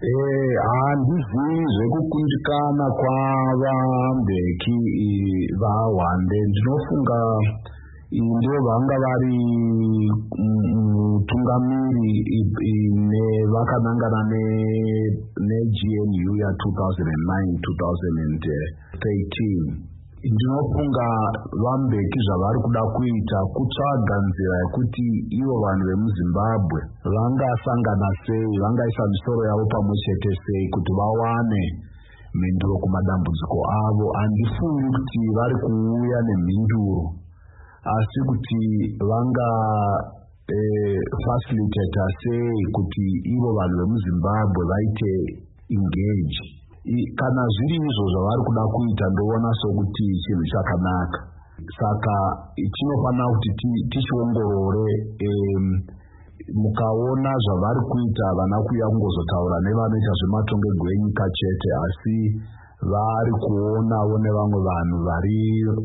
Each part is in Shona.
Handizivi zvekukundikana kwavambeki vaWande. Ndinofunga ndio vanga vari mutungamiri vakanangana neGNU ya 2009-2013. Ndinofunga vambeki zvavari kuda kuita kutsvaga nzira yekuti ivo vanhu vemuZimbabwe vangasangana sei, vangaisa misoro yavo pamwe chete sei kuti vawane mhinduro kumadambudziko avo. Handifungi kuti vari kuuya nemhinduro, asi kuti vanga facilitator sei kuti ivo vanhu vemuZimbabwe vaite engage. Kana zviri izvo zvavari kuda kuita, ndoona sokuti chinhu chakanaka. Saka chinofanira kuti tichiongorore, mukaona zvavari kuita havana kuuya kungozotaura nevanoita zvematongerwo enyika chete, asi vari kuonawo nevamwe vanhu vari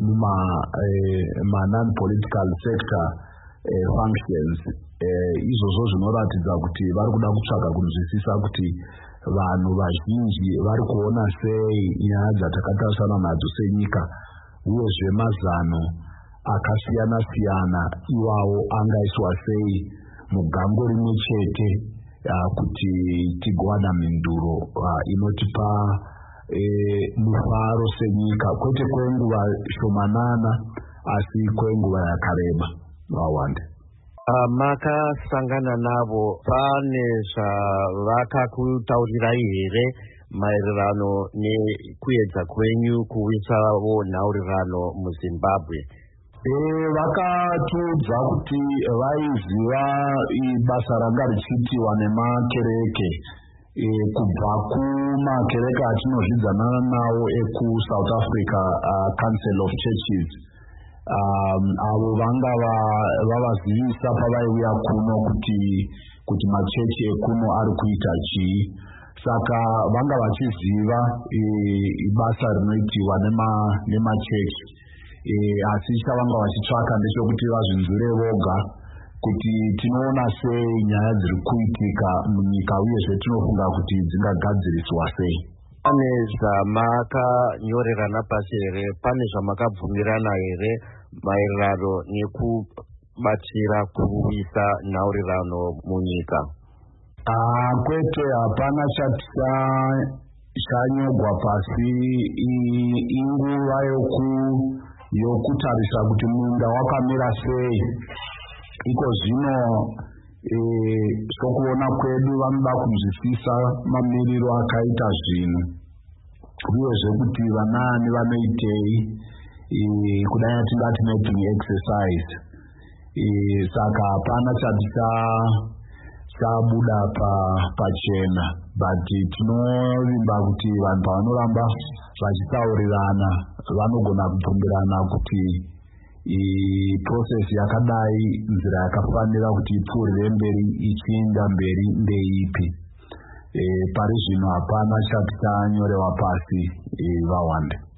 non-political sector functions. Izvozvo zvinoratidza kuti vari kuda kutsvaga kunzwisisa kuti vanhu vazhinji vari kuona sei nyaya dzatakatarisana nadzo senyika, uyezve mazano akasiyana siyana iwawo angaiswa sei mugango rimwe chete kuti tigowana mhinduro inotipa mufaro senyika, kwete kwenguva shomanana asi kwenguva yakareba. vaWande makasangana navo, pane zvavakakutaurirai here maererano nekuedza kwenyu kuwisawo nhaurirano muZimbabwe? Vakatiudza kuti vaiziva basa ranga richiitiwa nemakereke kubva kumakereke atinozvidzana nawo ekuSouth Africa Council of Churches, avo vanga vavazivisa pavaiuya kuno kuti machechi ekuno ari kuita chii. Saka vanga vachiziva basa rinoitiwa nemachechi, asi chavanga vachitsvaka ndechekuti vazvinzwire voga kuti tinoona sei nyaya dziri kuitika munyika, uyezve tinofunga kuti dzingagadziriswa sei. Pane zvamakanyorerana pasi here? Pane zvamakabvumirana here maererano nekubatsira kuwisa nhaurirano munyika? Kwete, hapana chanyogwa pasi. Inguva yokutarisa kuti munda wakamira sei. Iko zvino sokuona kwedu vanoda kunzwisisa mamiriro akaita zvinhu, uyezve kuti vanani vanoitei, kudai atingati mapping exercise. Saka hapana chabuda pachena, but tinovimba kuti vanhu pavanoramba vachitaurirana vanogona kubvumirana kuti process yakadai, nzira yakafanira kuti ipfuurire mberi ichienda mberi ndeipi. Pari zvino hapana chati chanyorewa pasi vaWande.